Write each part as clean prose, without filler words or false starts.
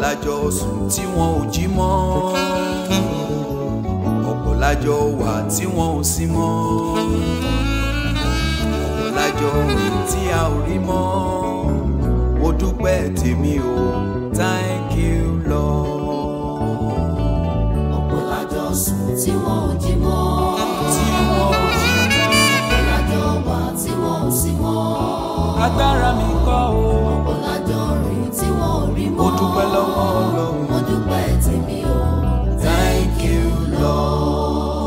lájọ sùn tí wọn ò jí mọ́, ọ̀pọ̀ lájọ wà tí wọn ò sí mọ́, ọ̀pọ̀ lájọ rìn tí a ò rí mọ́. Mo dúpẹ́ tèmi o, thank you Lord. Ọ̀pọ̀ lájọ sùn tí wọn ò jí mọ́, ọ̀pọ̀ lájọ wà tí wọn ò sí mọ́. Agbára mi kọ́ o, ọ̀pọ̀ lájọ rìn tí wọn ò rí mọ́. mo dúpẹ́ lọ́wọ́ Ọlọ́run. Mo dúpẹ́ tèmi o, Thank you Lord.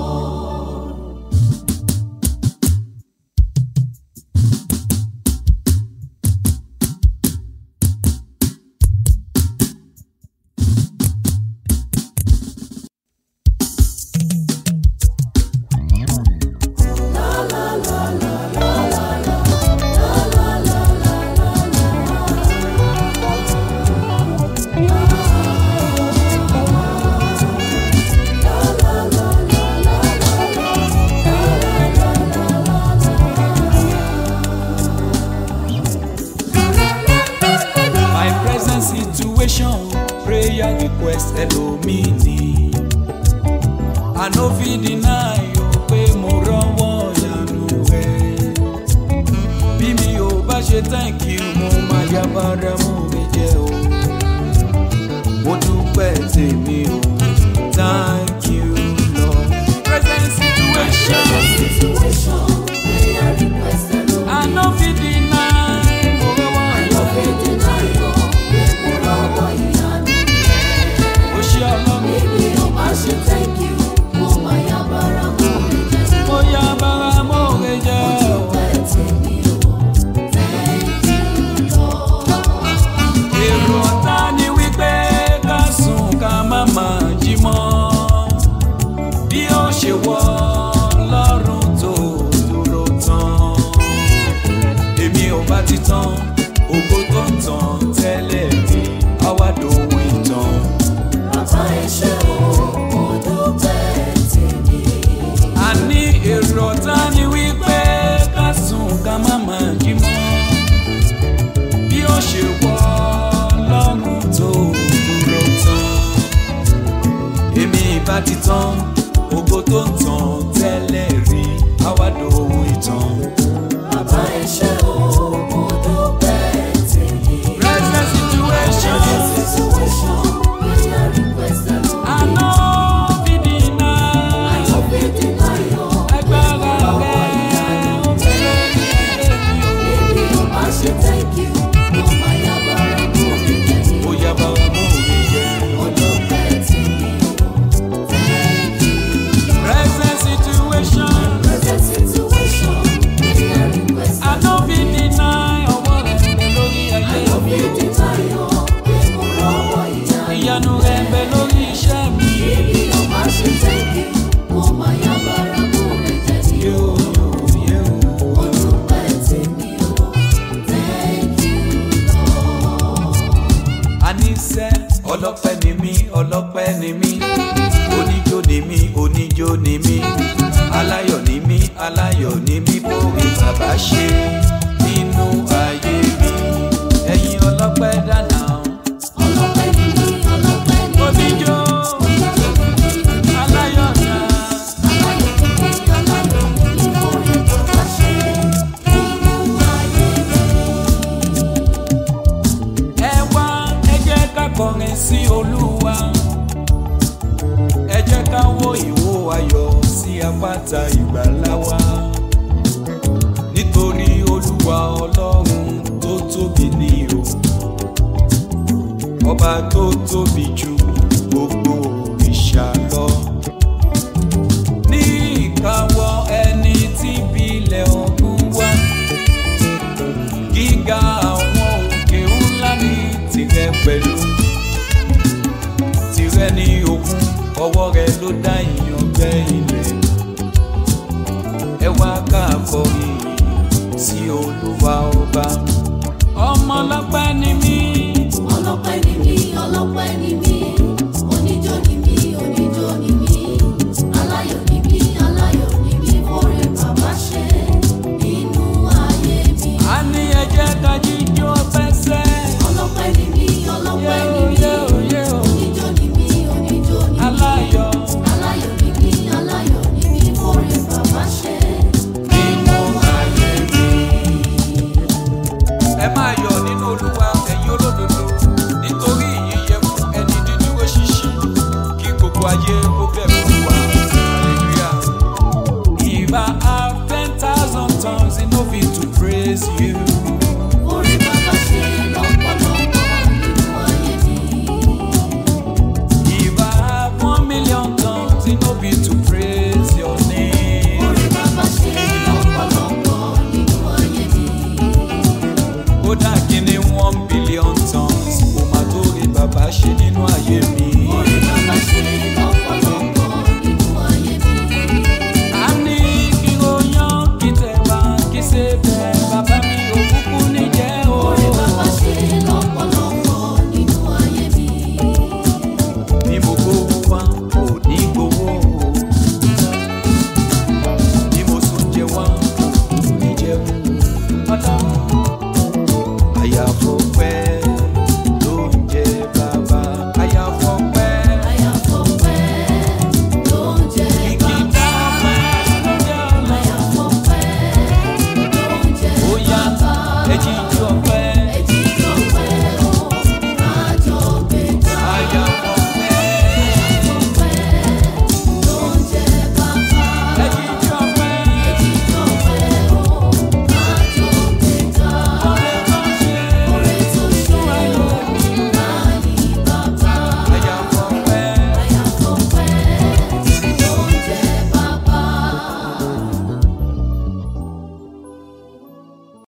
Prayer request ẹlòmíì I no fit deny o pé mo rọ́wọ́ yanu rẹ̀. Bí mi ò bá ṣe thank you mo máa yá bára mú mi jẹ́ o. Mo dúpẹ́ tèmi o, thank you Lord. Present situation prayer request ẹlòmíì I no fit deny mo rọ́wọ́ yanu rẹ̀. Baby, oh, I should thank you. Oh, my Abara, Mo yá bára mú mi jẹ́ o. thank you, Lord. Èrò ọ̀tá ni wípé ká sùn ká má máa jí mọ́. Bí ó ṣe wọ́ lọ́rùn tó dúró tán. Èmi ò bá ti tán, ògo tó ń tàn tẹ́lẹ̀ rí, á wá dòun ìtàn. Bàbá ẹ ṣé o, mo dúpẹ́ tèmi. Àní èrò ọ̀tá ni wípé ká sùn ká má máa jí mọ́. Bí ó ṣe wọ́ lọ́rùn tó dúró tán. Èmi ìbá ti tán, ògo tó ń tàn tẹ́lẹ̀ rí, á wá dòun ìtàn. Bàbá ẹ ṣé o, mo dúpẹ́ tèmi. Present situation, prayer request ẹlòmíì I no fit deny. I no fit deny o. Agbára rẹ̀ ó fẹ́ Baby, oh, I should thank you. Oh, my Abara, ó yá bára mú mi jẹ́. mo dúpẹ́ tèmi o. Thank you. Present situation, Present situation, prayer request I no fit deny ọwọ́ rẹ̀ ń bẹ lórí ayé I no mi. fit deny o. Pé mo rọ́wọ́ ìyanu. Ìyanu rẹ̀ ń bẹ lórí iṣẹ́ mi. Baby, oh, I should thank you. Oh, my Abara, mo dúpẹ́ tèmi o. Thank you, Lord. Àníṣe ọlọ́pẹ́ ni mí, ọlọ́pẹ́ ni mí. Oníjó ni mí, oníjó ni mí. Aláyọ̀ ni mí, aláyọ̀ ni mí. Bórí bàbá ṣe nínú ayé mi. Ẹ̀yin ọlọ́pẹ́ dáná. Ọlọ́pẹ́ ni mí, ọlọ́pẹ́ ni mí. Oníjó aláyọ̀ náà. Aláyọ̀ ni mí, aláyọ̀ ni mí. Orí bàbá ṣe nínú ayé mi. Ẹ wá, ẹ jẹ́ ká kọrin sí Olúwa. Ẹ jẹ́ ká wó ìwo ayọ̀ sí àpáta ìgbàlà wa. Nítorí Olúwa Ọlọ́run tó tóbi ni o. Ọba tó tóbi jù gbogbo òrìṣà lọ. Ní ìkáwọ́ ẹni tí bilẹ̀ ọ̀gbun wá. Gíga àwọn òkè ńlá ní tirẹ̀ pẹ̀lú. Tirẹ̀ ní òkun, ọwọ́ rẹ̀ ló dá ìyàngbẹ́ ilẹ̀. Ẹ wá ká kọrin sí Olúwa ọba. Ọmọ ọlọ́pẹ́ ni mí. Ọlọ́pẹ́ ni mí, ọlọ́pẹ́ ni mí. Oníjó ni mí, oníjó ni mí. Aláyọ̀ ni mí, aláyọ̀ ni mí. Orí bàbá ṣe nínú ayé mi. A ní ẹ jẹ́ ká jíjó fẹsẹ̀. Ọlọ́pẹ́ ni mí, ọlọ́pẹ́ ni mí. ayé mi. Orí bàbá ṣe lọ́pọ̀lọpọ̀ nínú ayé mi. A ní kí o yan kí tẹ̀ bá kí ṣe bẹ́ẹ̀ bàbá mi òkúkú níjẹ́ o. Orí bàbá ṣe lọ́pọ̀lọpọ̀ nínú ayé mi. Bí mo gbowó wá kò ní gbowó o. Bí mo sùn jẹ wá kò ní jẹun. Ọlọ́run àyàfó